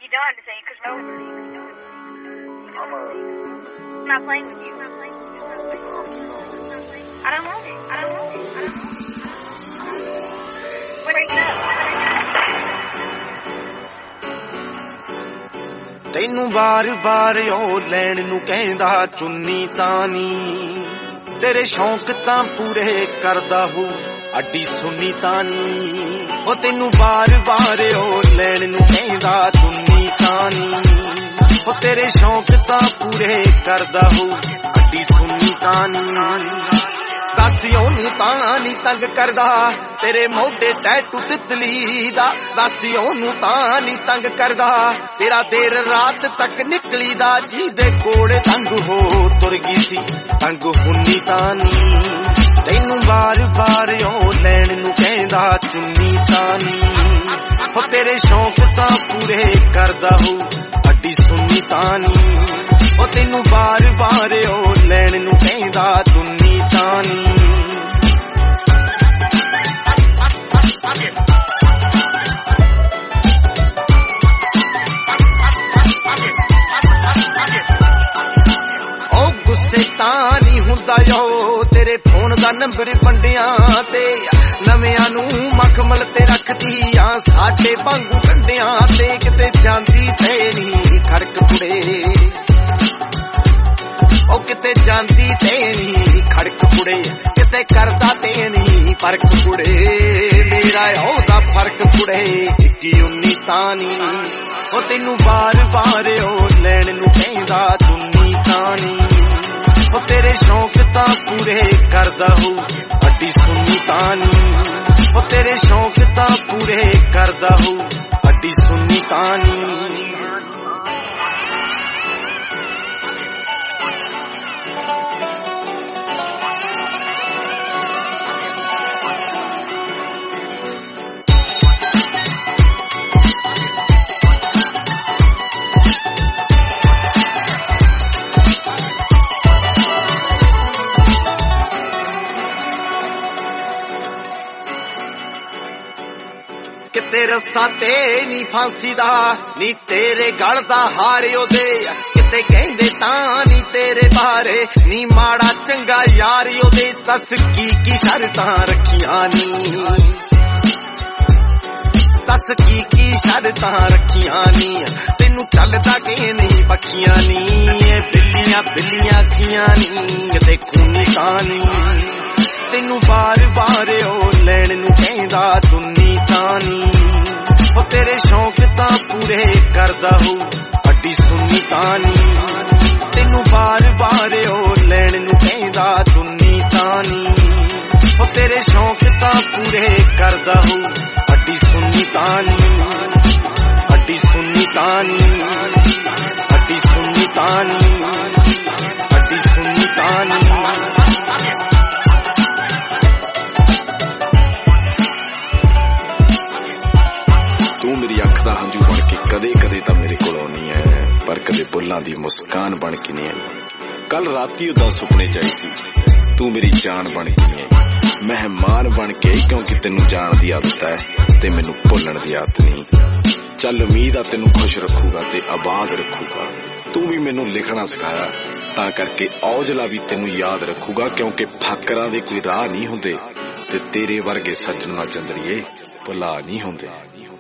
You don't have to say it because no one's I'm not playing with you. I don't want it. Break it up. ਤੈਨੂੰ ਬਾਰ-ਬਾਰ ਉਹ ਲੈਣ ਨੂੰ ਕਹਿੰਦਾ ਚੁੰਨੀ ਤਾਨੀ ਤੇਰੇ ਸ਼ੌਂਕ ਤਾਂ ਪੂਰੇ ਕਰਦਾ ਹੋ ਅੱਡੀ ਸੁੰਨੀ ਤਾਨੀ ਉਹ ਤੈਨੂੰ ਬਾਰ-ਬਾਰ ਉਹ ਲੈਣ ਨੂੰ ਕਹਿੰਦਾ ਚੁੰਨੀ ਤਾਨੀ ਉਹ ਤੇਰੇ ਸ਼ੌਂਕ ਤਾਂ ਪੂਰੇ ਕਰਦਾ ਹੋ ਅੱਡੀ ਸੁੰਨੀ ਤਾਨੀ ਦੱਸ ਉਹਨੂੰ ਤਾਂ ਨੀ ਤੰਗ ਕਰਦਾ ਤੇਰੇ ਮੋਢੇ ਟੈਟੂ ਤਿਤਲੀ ਦਾ ਦੱਸ ਉਹਨੂੰ ਤਾਂ ਨੀ ਤੰਗ ਕਰਦਾ ਤੇਰਾ ਦੇਰ ਰਾਤ ਤੱਕ ਨਿਕਲੀ ਦਾ ਜਿਹਦੇ ਕੋਲੇ ਤੰਗ ਹੋ ਤੁਰ ਗਈ ਸੀ ਤੰਗ ਹੁੰਨੀ ਤਾਂ ਨੀ ਤੈਨੂੰ ਬਾਰ-ਬਾਰ ਉਹ ਲੈਣ ਨੂੰ ਕਹਿੰਦਾ ਚੁੰਨੀ ਤਾਂ ਨੀ ਉਹ ਤੇਰੇ ਸ਼ੌਂਕ ਤਾਂ ਪੂਰੇ ਕਰਦਾ ਹੋ ਅੱਡੀ ਸੁੰਨੀ ਤਾਂ ਨੀ ਉਹ ਤੈਨੂੰ ਬਾਰ-ਬਾਰ ਉਹ ਲੈਣ ਨੂੰ ਕਹਿੰਦਾ ਚੁੰਨੀ ਤਾਂ ਨੀ ਉਹ ਗੁੱਸੇ ਤਾਂ ਨੀ ਹੁੰਦਾ ਯੋ ਤੇਰੇ ਫੋਨ ਦਾ ਨੰਬਰ ਵੰਡਿਆਂ ਤੇ ਨਵਿਆਂ ਨੂੰ ਮਖਮਲ ਤੇ ਰੱਖਦੀ ਆ ਸਾਡੇ ਵਾਂਗੂ ਕੰਡਿਆਂ ਤੇ ਕਿਤੇ ਜਾਂਦੀ ਤੇ ਨੀ ਖੜਕ ਕੁੜੇ ਉਹ ਕਿਤੇ ਜਾਂਦੀ ਤੇ ਨੀ ਖੜਕ ਕੁੜੇ ਕਿਤੇ ਕਰਦਾ ਤੇ ਨੀ ਫਰਕ ਕੁੜੇ ਮੇਰਾ ਉਹਦਾ ਫਰਕ ਕੁੜੇ 21-19 ਤਾਂ ਨੀ ਉਹ ਤੈਨੂੰ ਬਾਰ-ਬਾਰ ਉਹ ਲੈਣ ਨੂੰ ਕਹਿੰਦਾ ਚੁੰਨੀ ਤਾਂ ਨੀ ਉਹ ਤੇਰੇ ਸ਼ੌਂਕ ਤਾਂ ਪੂਰੇ ਕਰਦਾ ਹੋ ਅੱਡੀ ਸੁੰਨੀ ਤਾਂ ਨੀ ਉਹ ਤੇਰੇ ਸ਼ੌਂਕ ਤਾਂ ਪੂਰੇ ਕਰਦਾ ਹੋ ਅੱਡੀ ਸੁੰਨੀ ਤਾਂ ਨੀ ਕਿਤੇ ਰੱਸਾ ਤੇ ਨੀ ਫਾਂਸੀ ਦਾ ਨੀ ਤੇਰੇ ਗਲ ਦਾ ਹਾਰ ਉਹਦੇ ਕਿਤੇ ਕਹਿੰਦੇ ਤਾਂ ਨੀ ਤੇਰੇ ਬਾਰੇ ਨੀ ਮਾੜਾ ਚੰਗਾ ਯਾਰ ਉਹਦੇ ਦੱਸ ਕੀ ਸ਼ਰਤਾਂ ਰੱਖੀਆਂ ਨੀ ਦੱਸ ਕੀ ਸ਼ਰਤਾਂ ਰੱਖੀਆਂ ਨੀ ਤੈਨੂੰ ਚੱਲਦਾ ਕਿ ਨਹੀਂ ਪੱਖੀਆਂ ਨੀ ਇਹ ਬਿੱਲੀਆਂ ਅੱਖੀਆਂ ਨੀ ਕਿਤੇ ਖੂਨੀ ਕਾਨੀ ਤੈਨੂੰ ਬਾਰ-ਬਾਰ ਉਹ ਲੈਣ ਨੂੰ ਕਹਿੰਦਾ ਚੁੰਨੀ ਤਾਂ ਨੀ ਉਹ ਤੇਰੇ ਸ਼ੌਂਕ ਤਾਂ ਪੂਰੇ ਕਰਦਾ ਹੋ ਅੱਡੀ ਸੁੰਨੀ ਤਾਂ ਨੀ ਤੈਨੂੰ ਬਾਰ-ਬਾਰ ਉਹ ਲੈਣ ਨੂੰ ਕਹਿੰਦਾ ਚੁੰਨੀ ਤਾਂ ਨੀ ਉਹ ਤੇਰੇ ਸ਼ੌਂਕ ਤਾਂ ਪੂਰੇ ਕਰਦਾ ਹੋ ਅੱਡੀ ਸੁੰਨੀ ਤਾਂ ਨੀ ਅੱਡੀ ਸੁੰਨੀ ਤਾਂ ਨੀ ਅੱਡੀ ਸੁੰਨੀ ਤਾਂ ਨੀ ਅੱਡੀ ਸੁੰਨੀ ਤਾਂ ਨੀ ਤੂੰ ਮੇਰੀ ਅੱਖ ਦਾ ਹੰਝੂ ਬਣ ਕੇ ਕਦੇ ਤਾਂ ਮੇਰੇ ਕੋਲ ਆਉਣੀ ਹੈ ਪਰ ਕਦੇ ਬੁੱਲਾਂ ਦੀ ਮੁਸਕਾਨ ਬਣ ਕੇ ਨਹੀਂ ਆਈ ਕੱਲ ਰਾਤੀ ਉਹਦਾ ਸੁਪਨੇ ਚ ਆਈ ਸੀ ਤੂੰ ਮੇਰੀ ਜਾਨ ਬਣ ਕੇ ਨਹੀਂ ਆਈ ਮਹਿਮਾਨ ਬਣ ਕੇ ਕਿਉਂਕਿ ਤੈਨੂੰ ਜਾਣ ਦੀ ਆਦਤ ਹੈ ਤੇ ਮੈਨੂੰ ਭੁੱਲਣ ਦੀ ਆਦਤ ਨਹੀਂ ਚੱਲ ਉਮੀਦ ਆ ਤੈਨੂੰ ਖੁਸ਼ ਰੱਖੂਗਾ ਤੇ ਆਬਾਦ ਰੱਖੂਗਾ ਤੂੰ ਵੀ ਮੈਨੂੰ ਲਿਖਣਾ ਸਿਖਾਇਆ ਤਾਂ ਕਰਕੇ ਔਜਲਾ ਵੀ ਤੈਨੂੰ ਯਾਦ ਰੱਖੂਗਾ ਕਿਉਂਕਿ ਫਾਕਰਾਂ ਦੇ ਕੋਈ ਰਾਹ ਨਹੀਂ ਹੁੰਦੇ ਤੇ ਤੇਰੇ ਵਰਗੇ ਸੱਜਣ ਨਾਲ ਚੰਦਰੀਏ ਭੁਲਾ ਨਹੀਂ ਹੁੰਦੇ